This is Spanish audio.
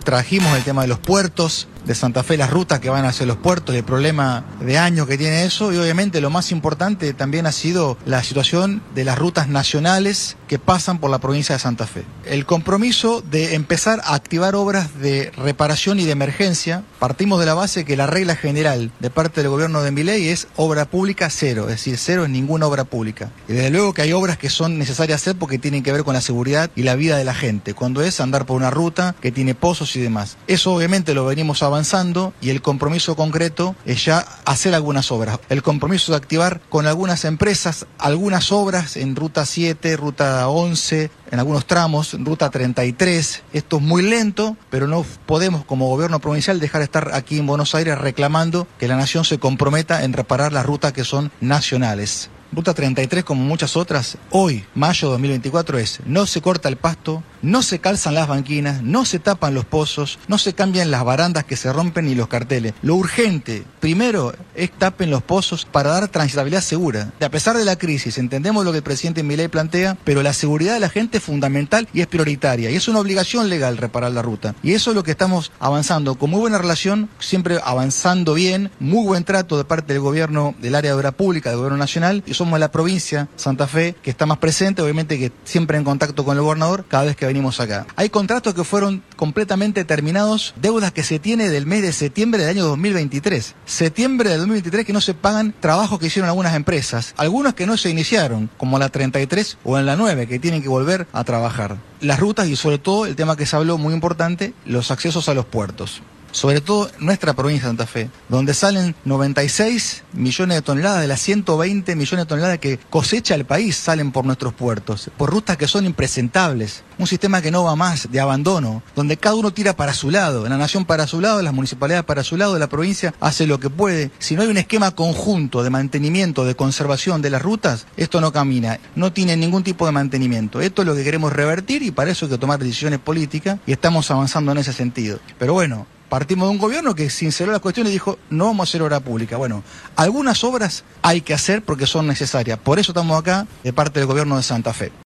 trajimos el tema de los puertos de Santa Fe, las rutas que van hacia los puertos, el problema de años que tiene eso, y obviamente lo más importante también ha sido la situación de las rutas nacionales que pasan por la provincia de Santa Fe. El compromiso de empezar a activar obras de reparación y de emergencia, partimos de la base que la regla general de parte del gobierno de Milei es obra pública cero, es decir, cero es ninguna obra pública. Y desde luego que hay obras que son necesarias hacer porque tienen que ver con la seguridad y la vida de la gente, cuando es andar por una ruta que tiene pozos y demás. Eso obviamente lo venimos avanzando y el compromiso concreto es ya hacer algunas obras. El compromiso de activar con algunas empresas algunas obras en Ruta 7, Ruta 11, en algunos tramos, Ruta 33. Esto es muy lento, pero no podemos como gobierno provincial dejar de estar aquí en Buenos Aires reclamando que la nación se comprometa en reparar las rutas que son nacionales. Ruta 33, como muchas otras, hoy, mayo de 2024, es: no se corta el pasto, no se calzan las banquinas, no se tapan los pozos, no se cambian las barandas que se rompen ni los carteles. Lo urgente, primero, es tapen los pozos para dar transitabilidad segura. A pesar de la crisis, entendemos lo que el presidente Milei plantea, pero la seguridad de la gente es fundamental y es prioritaria. Y es una obligación legal reparar la ruta. Y eso es lo que estamos avanzando, con muy buena relación, siempre avanzando bien, muy buen trato de parte del gobierno, del área de obra pública, del gobierno nacional. Y somos la provincia, Santa Fe, que está más presente, obviamente que siempre en contacto con el gobernador cada vez que venimos acá. Hay contratos que fueron completamente terminados, deudas que se tiene del mes de septiembre del año 2023. Septiembre del 2023 que no se pagan trabajos que hicieron algunas empresas, algunos que no se iniciaron, como la 33 o en la 9, que tienen que volver a trabajar. Las rutas y sobre todo el tema que se habló muy importante, los accesos a los puertos. Sobre todo nuestra provincia de Santa Fe, donde salen 96 millones de toneladas de las 120 millones de toneladas que cosecha el país, salen por nuestros puertos, por rutas que son impresentables, un sistema que no va más, de abandono, donde cada uno tira para su lado, la nación para su lado, las municipalidades para su lado, la provincia hace lo que puede. Si no hay un esquema conjunto de mantenimiento, de conservación de las rutas, esto no camina, no tiene ningún tipo de mantenimiento. Esto es lo que queremos revertir y para eso hay que tomar decisiones políticas y estamos avanzando en ese sentido. Pero bueno, partimos de un gobierno que sinceró las cuestiones y dijo: no vamos a hacer obra pública. Bueno, algunas obras hay que hacer porque son necesarias. Por eso estamos acá de parte del gobierno de Santa Fe.